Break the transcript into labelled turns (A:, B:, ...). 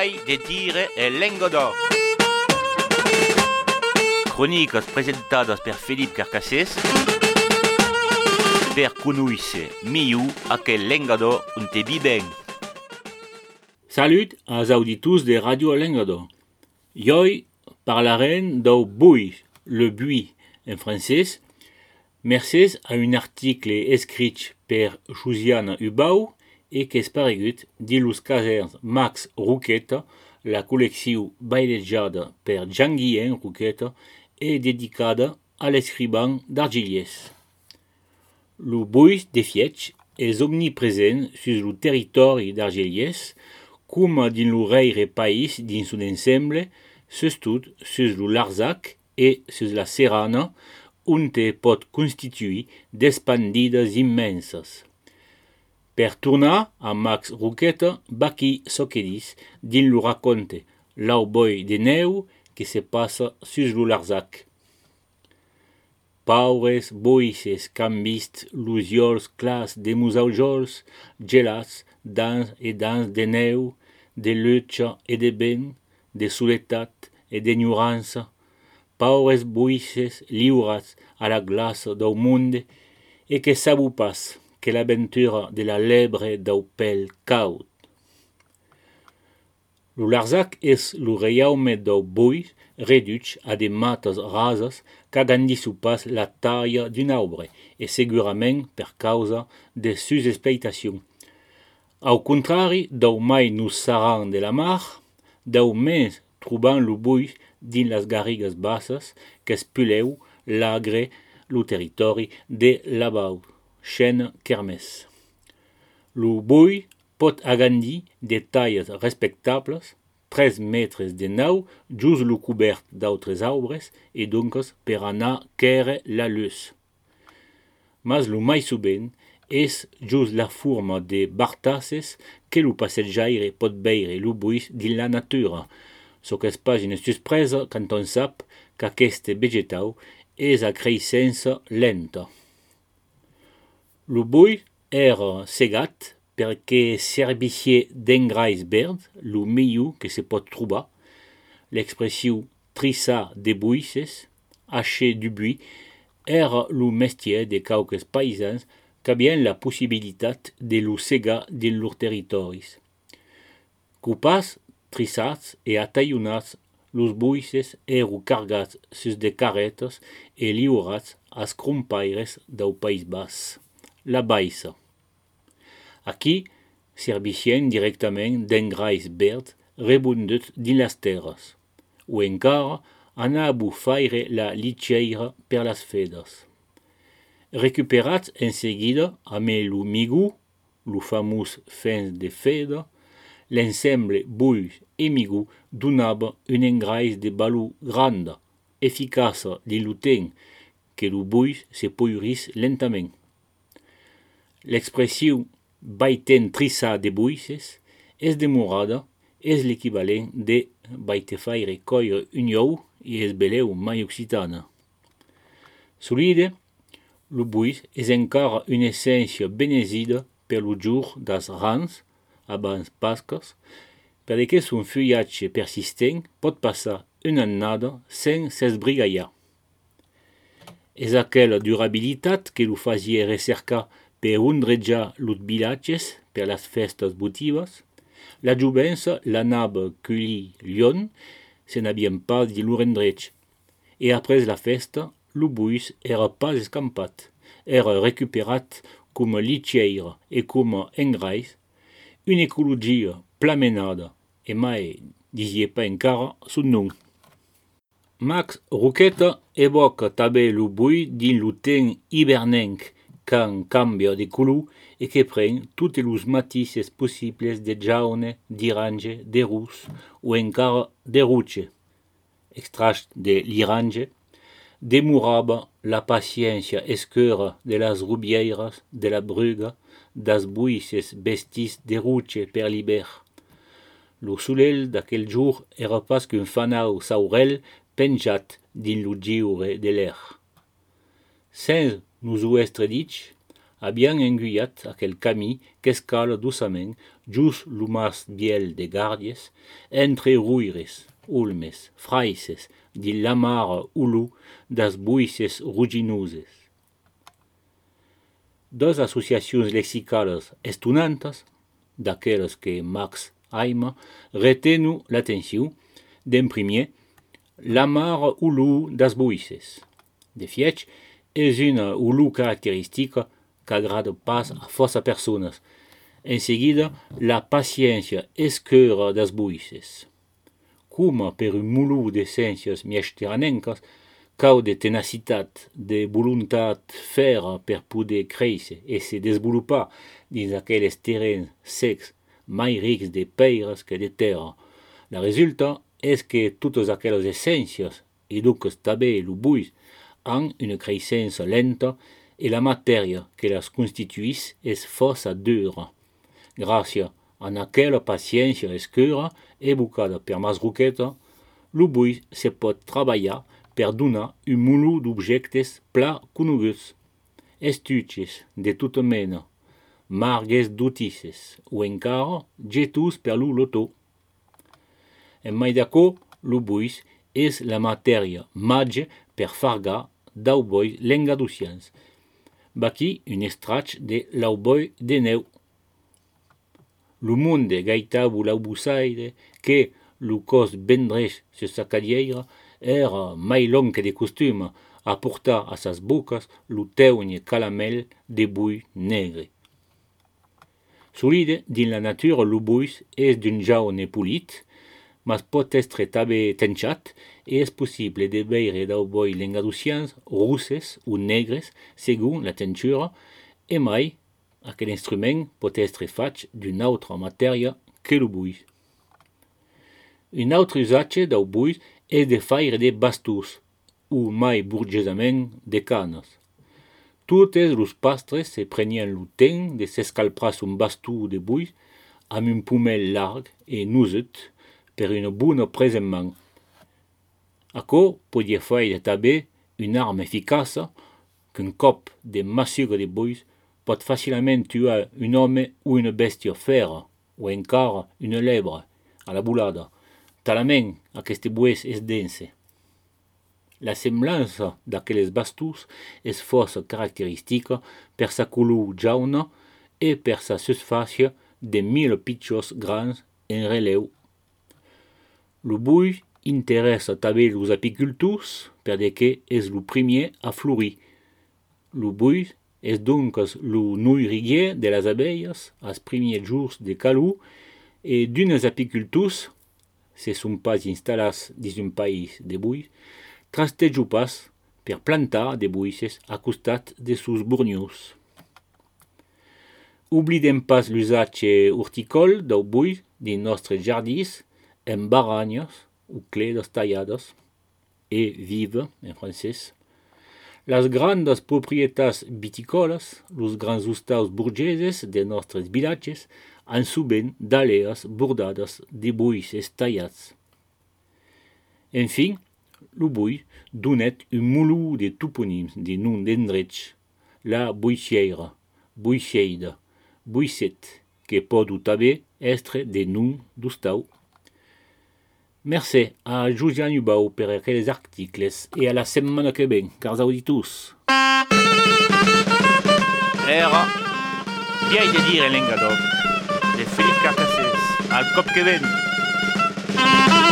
A: mai de dire e lengodò. Cròniques presentades per Felip Carcassès per conoscere mieux aquel lengador on te biben.
B: Salut als auditors de Radio Lengador. Joi parlarem del buis, le buis en francès, mercès a un article escrit per Josiane Hubau e qu'es paregut dilus casers Max Rouqueta, la col·lecció bailejada per Jean-Guyen Rouqueta e dedicada a l'escriban d'Argiliès. Lo buis de fietx és omnipresent sus lo territori d'Argiliès, coma din lo reire país dins un ensemble, sestut sus lo Larzac e sus la Serrana, on te pot constituir d'espandides immenses. Per tornar a Max Rouqueta, baqui so que dis din lo raconte Lau boi de neu que se passa sus lo Larzac. Paures boisses qu'han vist los iols clars de musaujols, gelats, dans e dans de neu, de lucha e de vent, de soledat e d'enyorança, paures boisses liurats a la glaça del monde e que sabu pas que l'aventura de la lebre del pèl caut. Lo Larzac és lo reiaume del buis reduch a de mates rases qu'agandissu pas la talla d'un arbre e segurament per causa de sus exploitació. Au contrari del mai nos saran de la mar, del mens trobant lo buis dins las garrigues basses qu'espuleu l'agre lo territori de l'abau, chen kermès. Lo buis pot agandir de talles respectables, 3 metres de nau, just lo cobert d'autres arbres e doncas per anar quere la luz. Mas lo mai subent és just la forma de bartasses que lo passejaire pot veire lo buis dins la natura, so qu'es pas una sorpresa quand on sap qu'aqueste vegetau és a creixença lenta. Lo buis era segat perquè servicie d'engrais verd, lo millor que se pot trobar. L'expressió trissar de buisses, hacher du buis, era lo mestier de quauques paisans qu'havien la possibilitat de lo segar dins lors territoris. Copats, trissats e atallonats, los buisses ero cargats sus de carretes e liurats als crompaires del País Bas, la Baissa. Aquí servicien directament d'engrais verds rebunduts dins las terres, o encara anar a bufaire la litxeira per las fedes. Recuperats en seguida amb lo migú, lo famós fens de feda, l'ensemble buis e migú donava un engrais de valor granda, eficaça dins lo temps que lo buis se poirís lentament. L'expressió vaiten trissar de buisses és demorada, és l'equivalent de vaite faire coire un ou i es beleu mai occitana. Solide, lo buis és encara una essència benesida per lo jour das rans, abans Pasques, perquè son fullatge persistent pot passar una annada sen s'esbrigallar. És aquella durabilitat que lo fazie recercar per ondrejar los vilatges per las festes votives. La jovença l'anava cullir lion, se n'havien pas de l'orendretx. E après la festa, lo buis era pas escampat, era recuperat com litxeira e com engrais, una ecologia plamenada e mai disie pas encara son nom. Max Rouqueta evoca també lo buis dins lo temps hivernenc, quand cambia de color e que pren toutes los matices possibles de jaune, d'irange, de rouge o encara de rouge. Extract de l'irange demorava la paciència esquera de las rubieiras, de la bruga, das buisses vestis de rouge per l'hivern. Lo solel d'aquel jour era pas qu'un fanau saurel penjat dins lo giure de l'air. Sens nos ho estre ditx, habían engullat aquel camí qu'escala douçament just lo mas biel de gardies, entre ruires, ulmes, fraises, di la mar ulu das buisses ruginoses. Dos associacions lexicales estonantes, d'aquelles que Max Heim retenu l'atenció, d'en primer, la mar ulu das buisses. De fiec, és una ulu característica qu'agrada pas a força persones. En seguida, la paciència esquerra das buisses. Coma per un mulu d'essències miesteranenques, cau de tenacitat, de voluntat ferra per poder créixer e se desenvolupar dins aquells terrenys secs mai rics de peires que de terra. La resulta és que totes aquelles essències, e donc també lo buis, han una creixença lenta e la matèria que les constituís és força dura. Gràcies a aquella paciència esquerra evocada per Masroqueta, lo buis se pot treballar per donar un mulut d'objectes pla coneguts, estuches de tota mena, margues dotisses o encara getus per lo loto. En mai d'acò, lo buis és la matèria màgia per fargar d'auboi lengaducians. Baqui un estrach de l'auboi de neu. Lo monde gaitabu l'aubusaire que lo cos ben drech se sa cadieira era mai long que de costum a portar a sas bocas lo teugne calamel de bui negre. Solide, din la natura lo buis és d'un jaune polit, mas pot estre també tenchat e és possible de veire d'auboi lengaducians russes o negres segon la tentura e mai aquel instrument pot estre faig d'una altra matèria que lo buis. Un altre usatge del buis és de faire de basturs, o mai burgesament de canes. Totes los pastres se prenien lo temps de s'escalprar son bastur de buis amb un pomell larg e nuset per una bona presa en man. Aquò podia faire també una arma eficaça qu'un cop de massura de buis pot facilament tuar un home o una bèstia fera o encara una lebre a la volada, talament aquest buès és dense. La semblança d'aquelles basturs és força característica per sa color jauna e per sa susfàcia de 1000 pitjors grans en releu. Lo buis interessa també los apicultors perquè és lo primer a florir. Lo buis és donc lo nourriguer de las abelles als primers jours de calor e d'unes apicultors, se son pas installats dins un país de buis, trastejo pas per plantar de buisses a costat de sus bornius. Oblidem pas l'usatge horticol del buis dins nostres jardins en baranyes o cledes tallades e vive en francès. Las grandes proprietats viticoles, los grans hostaus burgeses de nostres vilatges, han sovint d'alees bordades de buisses tallats. En fin, lo buis donet un mulut de toponims de noms d'endretx, la buixeira, buixeida, buisset, que podu també estre de noms d'hostau. Merci a Josiane Hubau per aquells articles e a la setmana que ven, cars auditors.
A: Era vieille de dire en Lengadog, de Philippe Carcassès, al cop que ven.